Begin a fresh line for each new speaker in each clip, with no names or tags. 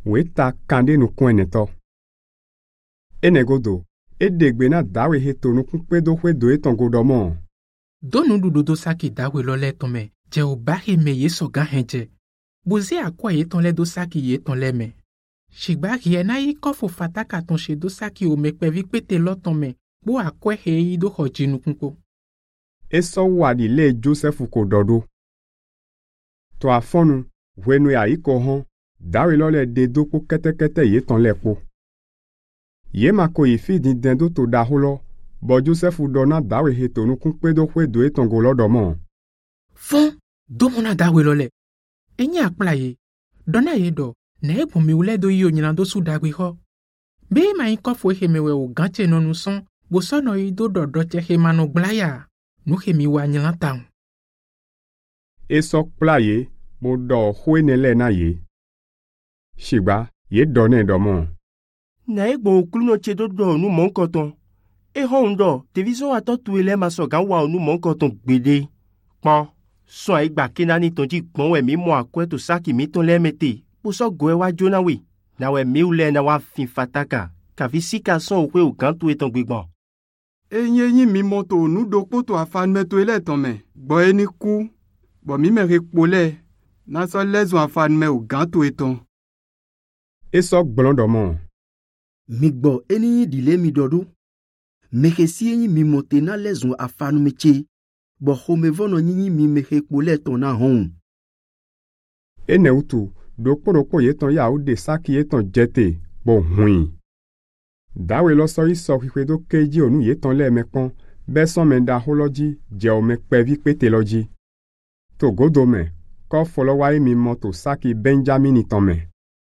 weta kande nu kweneto. Enegodo, edegbe na dawe heto nu kumpedo hwedo etongodomo.
Donu dudu saki dawe lole tome, je obahi me ye soga henje. Boze akwa ye ton le do saki ye ton le me. Shibaki ena yi kofu fataka ton she do saki o mekpevi pete lotome, bo akwe he yi do hoji nukunko.
Eso wadi le Joseph kododo. To afonu, wenu ya iko hon, dawe lole de doko kete ye ton lepo. Ye mako ifi din dendo to daholo, bo Joseph dona dawe heto nu kumpedo hwedo etongo domo.
Fon, domona dawe lole. Enye akpla ye, dona ye do, na ebu mi ule do yo nyina do su dawe ho. Be ma yin kofu hemewe o ganche no nu son, bo sono yi do che hemano blaya, nu hemi wa nyina taun.
Eso kpla ye, mo do hwenele na ye. Shiba, ye done domo.
Na egbo okuluno chedo do nu monkoton. E hondo, television atotu ele masoga wa nu monkoton gbede. Pon, so igba kenani tonji gbon we mi mo akwe to saki mi ton lemete. Po so go e wa jona we. Na we mi ule na wa fin fataka. Ka fisika son okwe o gantu eton gbegbon.
Enye mi moto nu dokpo to afan meto ele ton me. Bo eni ku. Bo mi me rekpole. Na so lezo afan me o gantu eton.
Eso blondomo.
Migbo eni dile mi dodo. Mekesi eni mi mote na lezo afanu meche. Bo home vono nyinyi mi mekpole ton na hon.
Ene utu, dokpo yeton ya ude saki yeton jete, bo hui. Dawe lo so iso hwedo keji onu yeton le mekpon, beson menda holoji, je o mekpevi pete loji. To godome, ko folowa mi moto saki Benjamin itome.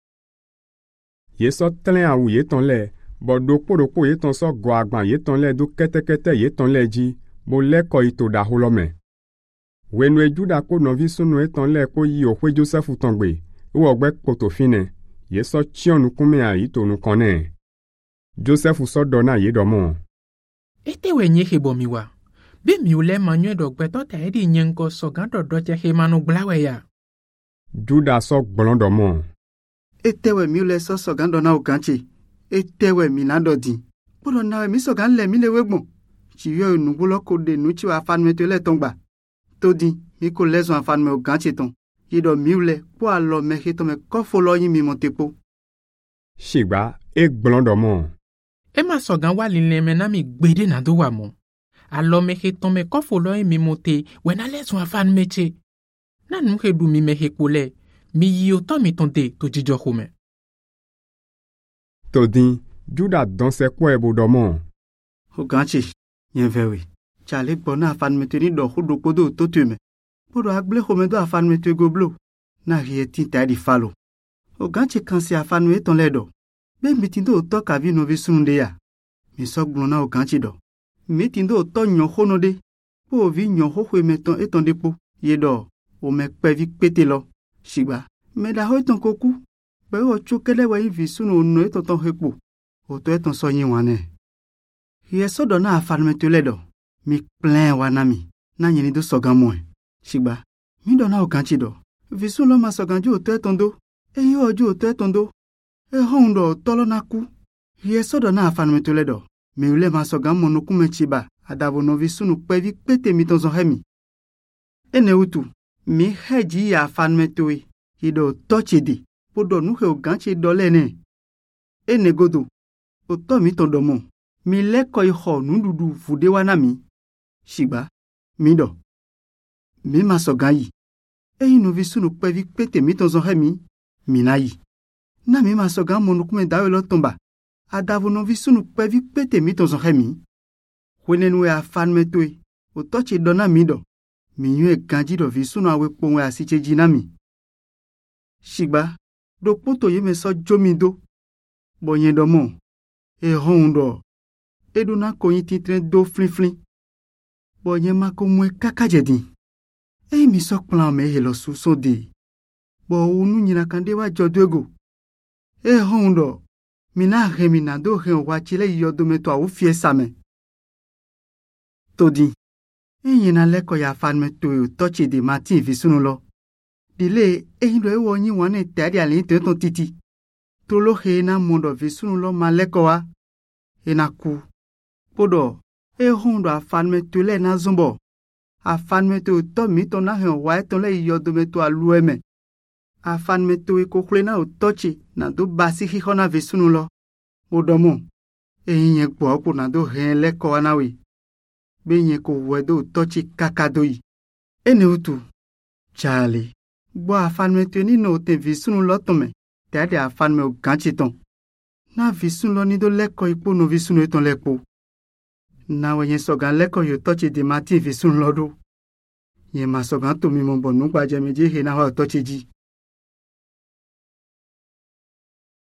Yeso tlen awu yeton le, bo dokpo yeton so go agban yeton le do kete yeton le ji, bo leko ito da holome. Wenwe juda ko novi sunu eton le ko yi ohwe Joseph tongbe, uwo gbe koto fine, yeso chionu kume a ito nu kone. Joseph so dona ye domo.
Ete we nye hebo miwa. Be mi ule manyo do gbeto ta edi nyenko so gando che hemano blawe ya.
Juda so blondomo.
Ete we mi ule so gando na uganche. Ete we mi nando di. Polo na we mi so gan le mi le wegbon. Chiyo nugulo ko de nu chi wa fan meto le tongba. Todi mi ko lezo afan me uganche ton. Yido mi ule po alo me hito me kofolo yin mi montepo.
Shigba e blondomo.
Ema sogan wali neme na mi gbede na do wa mo. Alo me hito me kofolo yin mi monte wena lezo afan meche. Na nu he du mi me hekole. Mi yi oto mi tonte to jijo home.
Todi, Juda danse kwa ebo domo.
Uganche, yen vewe. Chale bona afan meteni do hudo kodo to tume. Podo agle home do afan metu goblo. Na rieti ta di falo. Uganche kansi afan me ton ledo. Be mitindo to ka vi no visunde ya. Mi sogbona uganche do. Mitindo to nyo hono de. Po vi nyo ho hwe meton eton depo. Yedo, o me pevi pete lo. Shiba, me da ho eton koku. Be o chukele wa yin visunu no eton ton hepo. O to eton so yin wane. Yeso do na afan metu ledo. Mi plein wanami. Na nyeni do sogan mwen. Shiba, mi do na uganche do. Visun lo ma soganju o to eton do. E yi oju o to eton do. E hondo tolo na ku. Yeso do na afan metu ledo. Mi ule ma sogan monu kume chiba. Adavo no visunu pevi pete mi ton zon hemi. Ene utu. Mi heji ya afan metu e. Yido toche di. Podo nu he uganche do lene. Ene godo. O to mi ton domo. Mi leko iho nududu fude wanami. Shiba, mido. Mi masogayi. Eyi no visunu pevi pete mi ton zohemi. Minayi. Na mi masoga monukume dawe lo tomba. Adavo no visunu pevi pete mi ton zohemi. Wenenwe afan metwe. O toche dona mido. Mi yue ganji do visunu awe pongwe asiche jinami. Shiba, do poto ye me so jomido. Bonye domo. E hondo. Eduna konyi titren do flin. Bonye mako mwe kakajedi. E mi sok plan me helo su so de. Bo unu nyina kande wa jodwego. E hondo. Mina remina do hen wachile yodo to au fie same. Todi. E yina leko ya fan me to toche de mati visunu lo. Dile e hindo e wonyi wane tari alin ton titi. tolo he na mondo visunu lo maleko wa ena ku podo hondo afan me tule na zumbo afan me to mi to na he wa to le yodo me to alueme afan me to ko klena o tochi na do basi hi hona visunu lo modomo enye gbo ko na do he leko anawi benye ko wedo tochi kakadoi ene utu Charlie gbo afan me to ni no te visunu lo to me te afan me o ganchi ton na visunu lo ni do leko ipo no visunu ton leko na wenye sogan leko yo tochi di mati visunu lo do ye ma sogan to mi mo bonu gbaje meje he na wa tochi ji